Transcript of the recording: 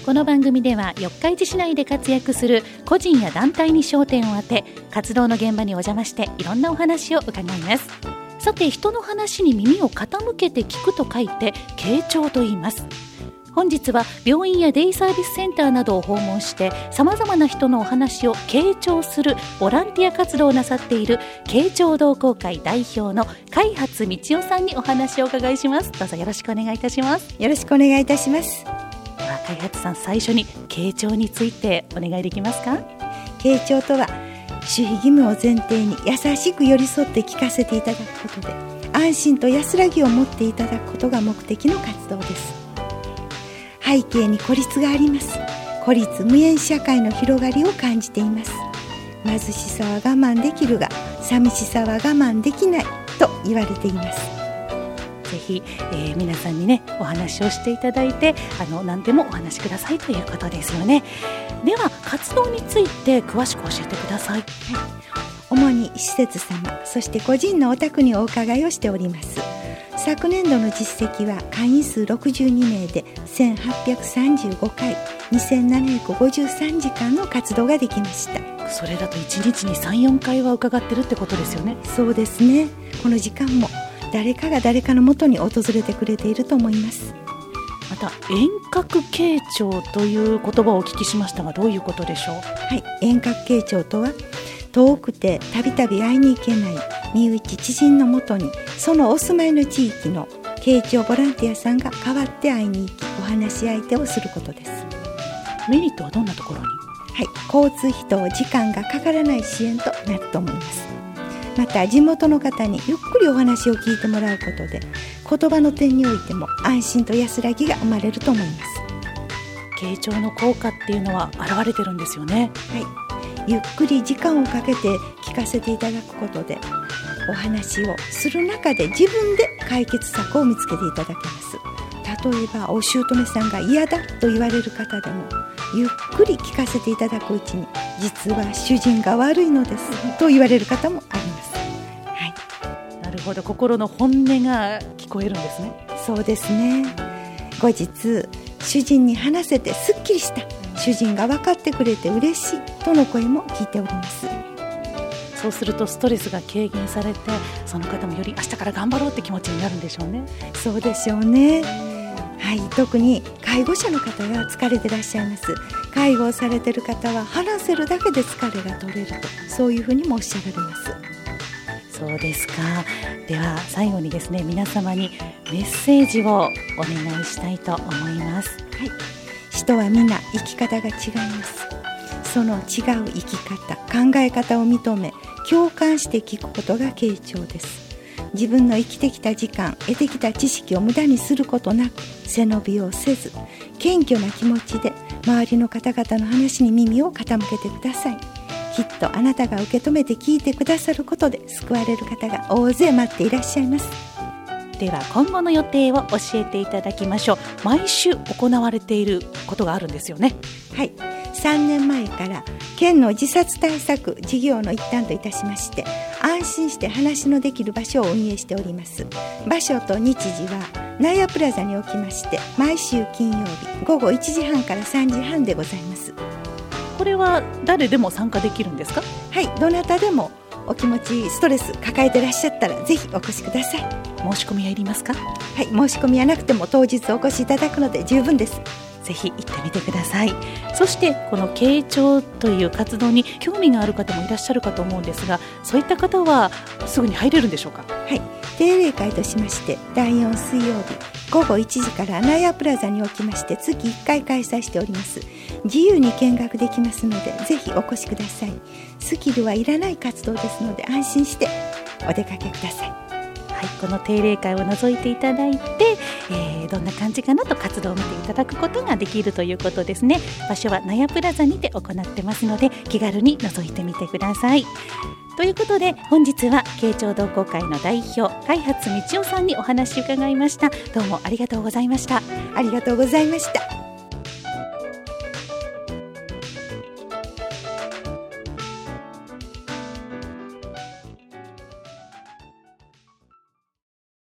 この番組では四日市市内で活躍する個人や団体に焦点を当て、活動の現場にお邪魔していろんなお話を伺います。さて、人の話に耳を傾けて聞くと書いて傾聴と言います。本日は病院やデイサービスセンターなどを訪問して、さまざまな人のお話を傾聴するボランティア活動をなさっている傾聴同好会代表の海初道夫さんにお話をお伺いします。どうぞよろしくお願いいたします。 よろしくお願いいたします。 では海初さん、最初に傾聴についてお願いできますか？ 傾聴とは、守秘義務を前提に優しく寄り添って聞かせていただくことで、安心と安らぎを持っていただくことが目的の活動です。背景に孤立があります。孤立無縁社会の広がりを感じています。貧しさは我慢できるが、寂しさは我慢できないと言われています。 ぜひ、皆さんにね、お話をしていただいて、何でもお話しくださいということですよね。では、活動について詳しく教えてください。 主に施設様、そして個人のお宅にお伺いをしております。昨年度の実績は会員数62名で1835回2753時間の活動ができました。 それだと1日に 3,4 回は伺ってるってことですよね。 そうですね。この時間も誰かが誰かのもとに訪れてくれていると思います。 また、遠隔傾聴という言葉をお聞きしましたが、どういうことでしょう？ はい、遠隔傾聴とは、遠くてたびたび会いに行けない身内知人のもとに、そのお住まいの地域の傾聴ボランティアさんが代わって会いに行き、お話し相手をすることです。 メリットはどんなところに？ はい、交通費と時間がかからない支援となると思います。また、地元の方にゆっくりお話を聞いてもらうことで、言葉の点においても安心と安らぎが生まれると思います。 傾聴の効果っていうのは現れてるんですよね。 はい、ゆっくり時間をかけて聞かせていただくことで、お話をする中で自分で解決策を見つけていただけます。例えば、お姑さんが嫌だと言われる方でも、ゆっくり聞かせていただくうちに、実は主人が悪いのですと言われる方もあります。はい、 なるほど。心の本音が聞こえるんですね。 そうですね。後日、主人に話せてすっきりした、主人が分かってくれて嬉しいとの声も聞いております。 そうするとストレスが軽減されて、その方もより明日から頑張ろうって気持ちになるんでしょうね。 そうでしょうね。はい、特に介護者の方が疲れてらっしゃいます。介護をされている方は話せるだけで疲れが取れると、そういうふうにもおっしゃられます。 そうですか。では最後にですね、皆様にメッセージをお願いしたいと思います。 はい、人は皆生き方が違います。その違う生き方、考え方を認め、共感して聞くことが傾聴です。自分の生きてきた時間、得てきた知識を無駄にすることなく、背伸びをせず、謙虚な気持ちで周りの方々の話に耳を傾けてください。きっとあなたが受け止めて聞いてくださることで、救われる方が大勢待っていらっしゃいます。 では、今後の予定を教えていただきましょう。毎週行われていることがあるんですよね。 はい、3年前から県の自殺対策事業の一環といたしまして、安心して話のできる場所を運営しております。場所と日時はナイアプラザにおきまして、毎週金曜日午後1時半から3時半でございます。 これは誰でも参加できるんですか？ はい、どなたでもお気持ち、ストレス抱えてらっしゃったら、ぜひお越しください。 申し込みはいりますか？ はい、申し込みはなくても当日お越しいただくので十分です。 ぜひ行ってみてください。そしてこの傾聴という活動に興味がある方もいらっしゃるかと思うんですが、そういった方はすぐに入れるんでしょうか？ はい、定例会としまして、第4水曜日午後1時からナイアプラザにおきまして、月1回開催しております。自由に見学できますので、ぜひお越しください。スキルはいらない活動ですので、安心してお出かけください。 はい、この定例会を覗いていただいて、どんな感じかなと活動を見ていただくことができるということですね。場所はナヤプラザにて行ってますので、気軽に覗いてみてください。ということで、本日は傾聴同好会の代表海初道夫さんにお話を伺いました。どうもありがとうございました。 ありがとうございました。